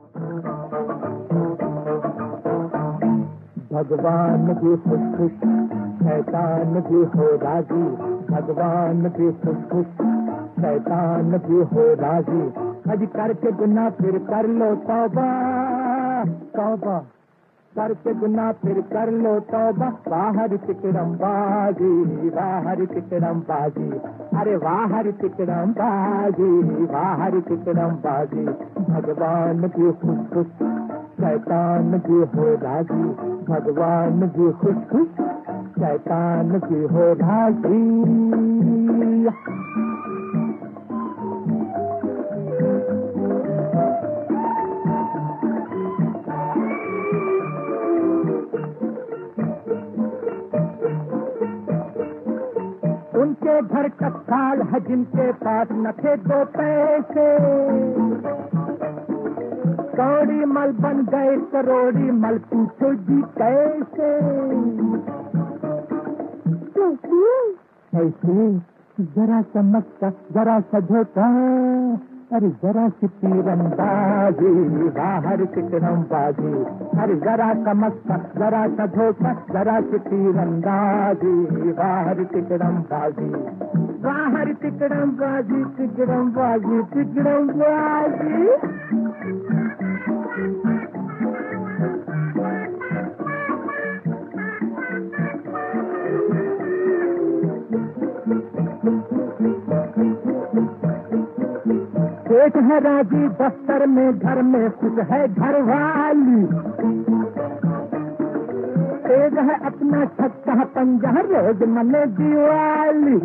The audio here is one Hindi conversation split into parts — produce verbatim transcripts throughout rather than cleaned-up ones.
भगवान भी खुश खुश, शैतान भी हो राजी। भगवान भी खुश खुश, शैतान भी हो राजी। अज करके गुनाह फिर कर लो तौबा, तौबा करके गुनाह फिर कर लो तौबा। बाहर तिकड़म बाजी, बाहर तिकड़म बाजी। अरे बाहर तिकड़म बाजी, बाहर तिकड़म बाजी। भगवान भी खुश खुश, शैतान भी हो राजी। भगवान भी खुश खुश, शैतान भी हो राजी। उनके घर टकसाल है जिनके पास न थे दो पैसे। कौड़ी मल बन गए करोड़ी मल, पूछो जी कैसे। ऐसे जरा सा मक्का, जरा सा धोखा, अरे जरा सी तीरंदाजी। बाहर तिकड़म बाजी। अरे जरा सा मक्का, जरा सा धोखा, जरा सी तीरंदाजी। बाहर तिकड़म बाजी, बाहर तिकड़म बाजी, तिकड़म बाजी, तिकड़म बाजी। एक है राजी दफ्तर में, घर में खुश है घरवाली। एक है अपना छक्का पंजा, रोज मने दिवाली।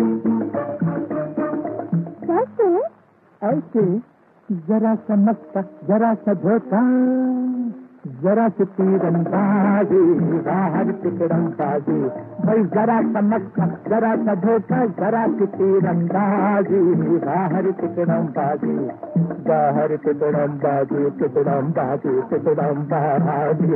कैसे? ऐसे जरा सा मक्का, जरा सा धोखा, जरा सी तीरंदाजी। बाहर तिकड़म बाजी। भाई जरा सा मक्का, जरा सा धोखा, जरा सी तीरंदाजी। बाहर तिकड़म बाजी, बाहर तिकड़म बाजी, तिकड़म बाजी, तिकड़म बाजी।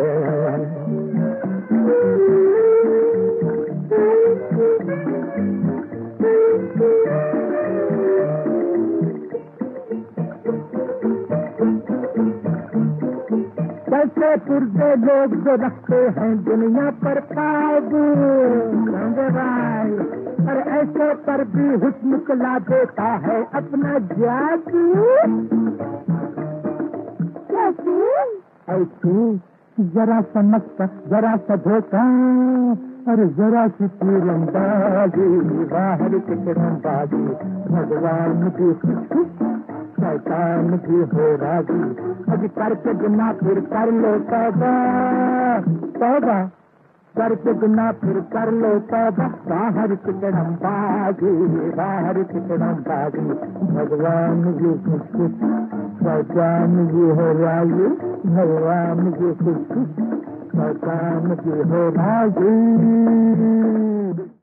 कैसे पुरजे लोग जो रखते हैं दुनिया पर काबू, भाई और ऐसे पर भी हुस्न ला देता है अपना जादू। ऐसे जरा सा मक्का, जरा सा धोखा, और जरा सी तीरंदाजी। बाहर तिकड़म बाजी। भगवान भी खुश, शैतान भी हो राजी। अज करके गुनाह फिर कर लो तौबा, तौबा करके गुनाह फिर कर लो तौबा। बाहर तिकड़म बाजी, बाहर तिकड़म बाजी। भगवान भी खुश खुश, शैतान भी हो राजी। भगवान भी खुश खुश, शैतान भी हो राजी।